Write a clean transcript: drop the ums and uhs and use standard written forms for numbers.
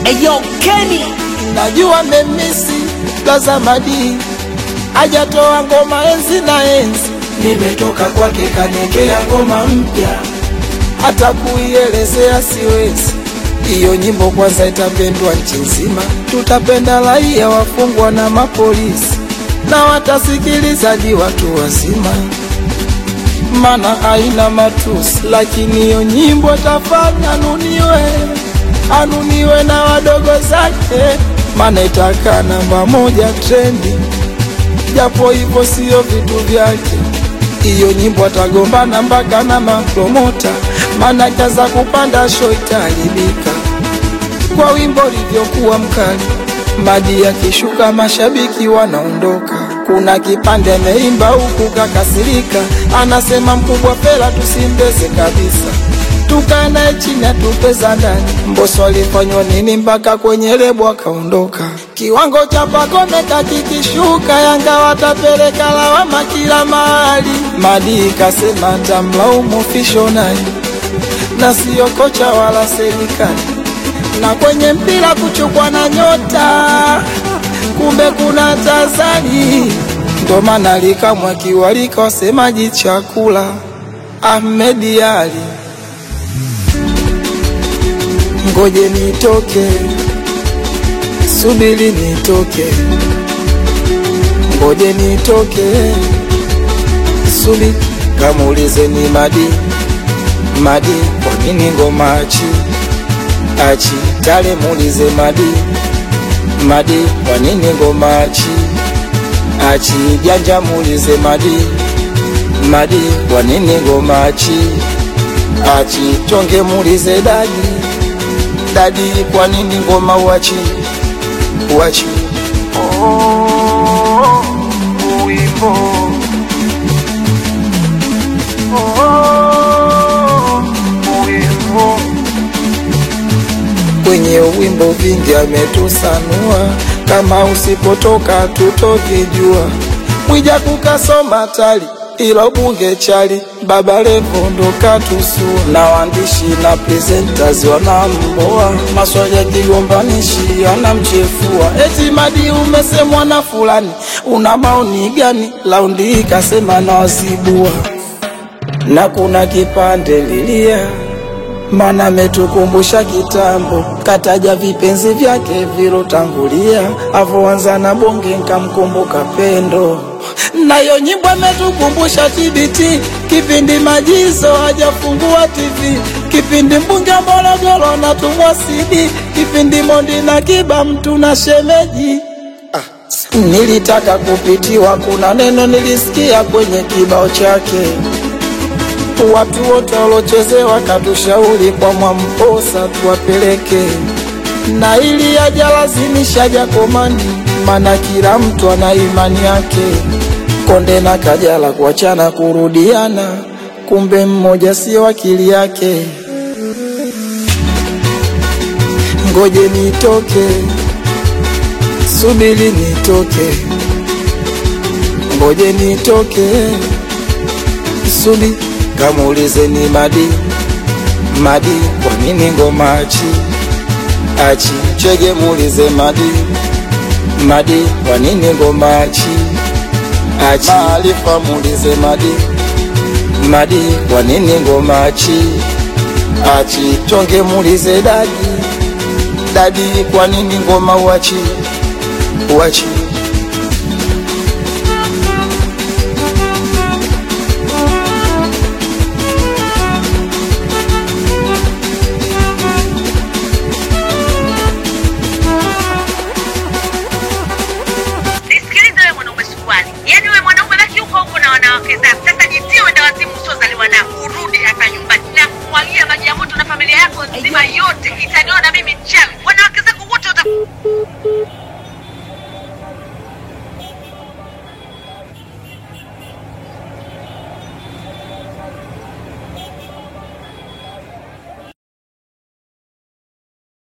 Eyo Kenny, najua memisi Blaza Madi hajatoa ngoma enzi na enzi, nimetoka kwake kanekea ngoma mpya, hata kuielezea siwezi. Iyo nyimbo kwanza itapendwa nchi nzima, tutapenda raia, wafungwa na mapolisi, na watasikiliza di watu wazima, mana haina matusi. Lakini iyo nyimbo tafanya anuniwe na wadogo zake, mana itaka namba 1 trendi, japo hivyo sio vitu vyake. Iyo nyimbo atagombana mpaka na mapromota, mana kaza kupanda show italibika. Kwa wimbo livyokuwa mkali, Madi akishuka mashabiki wanaondoka. Kuna kipande ameimba huku kakasirika, anasema mkubwa Fela tusimbeze kabisa, tukana chini atupeza ndani. Mbosso alifanywa nini mpaka kwenye lebo akaondoka? Kiwango cha Pacome kakikishuka, Yanga watapeleka lawama kila mahali. Madi kasema tamlaumu official na sio kocha wala serikali, na kwenye mpira kuchukua na nyota, kumbe kuna tazani. Ndo maana likamwa kiwalika wasemaji chakula Ahmed Ali. Ngoje nitoke, subiri nitoke, ngoje nitoke, subiri. Kamuulize ni Madi kwa nini ngoma achi tale, muulize Madi kwa nini ngoma achi janja, muulize Madi kwa nini ngoma achi chonge, muulize Dadi kwa nini ngoma uachi. Uwimbo kwenye uwimbo vingi ametusanua, kama usipotoka tutovijua. Mwija kukasoma tali ila bunge chali, Baba Levo ndo katusua, na waandishi na presenters wanamboa, maswali ya kigombanishi anamchefua. Eti Madi umesemwa na fulani, una maoni gani? Laundi ikasema na wasibua, na kuna kipande lilia, mana metukumbusha kitambo, kataja vipenzi vyake vilotangulia, avoanza na bonge nkamkumbuka Pendo. Na yo nyimbo metukumbusha TBT, kipindi Majizo hajafungua TV, kipindi mbunge Morogoro na tumwa CD, kipindi Mondi na Kiba mtu na shemeji. Nilitaka kupitiwa, kuna neno nilisikia kwenye kibao chake, watu wote walochezewa katushauri kwa Mwamposa tuwapeleke, na ili ajalazimisha Jakomani, mana kila mtu ana imani yake. Konde na Kajala kuachana kurudiana, kumbe mmoja sio akili yake. Ngoje nitoke, subiri nitoke, ngoje nitoke, subiri. Kamuulize ni Madi kwa nini ngoma achi chege, muulize Madi kwa nini ngoma achi Maarifa, muulize Madi kwa nini ngoma achi chonge, muulize Dadi kwa nini ngoma uachi.